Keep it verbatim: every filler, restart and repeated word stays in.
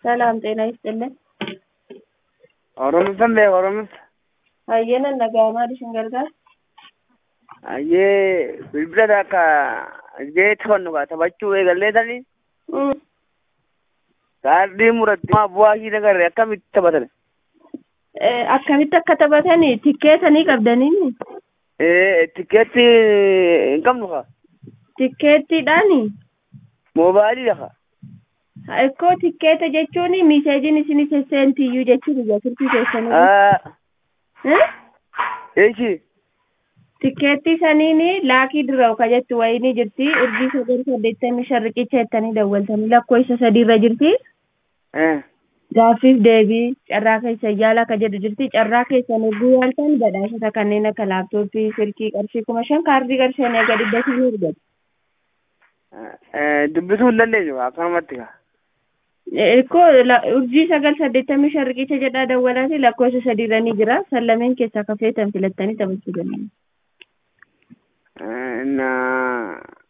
ሰላም ጤና ይስጥልን። ኦሮምስ እንደ ኦሮምስ አየነ ነጋማ ድሽንገርጋር አየ bilbila ka jeet honnu ka tabachuu eegalleetani kaardii muratti ma bu'aa hii nagarre akkamitti taphatani akkamitti akka taphatani tikkeetanii qabdanii ee tikeetti hin qabnu ka tikkeettiidhaani moobaayilii lafa ekkoo tikkeeta jechuun miseejiin isin seentiyyuu jechuudha turtii keessanii aa eechi tikkeetti saniini laakii diraw kajettu wayini jirti urjii sagal saddeettamii shan riqicha jettanii dawwaltanii lakkoofsa sadiirra jirti eh gaaffiif deebii carraa keessa yaala ka jedhu jirti carraa keessan urguu yaaltan badhaasota kanneen akka laaptooppii silkii qarshii kuma shan kaardii qarshii eega dhibba shanii argatu eh dubbisuu hin dandeenyu akkanumatti ka ekkoo urjii sagal saddeettamii shan riqicha jedhaa dawwalaati lakkoofsa sadiirra ni jira sallameen keessaa kafeetan filattanii taphachuu danda'u na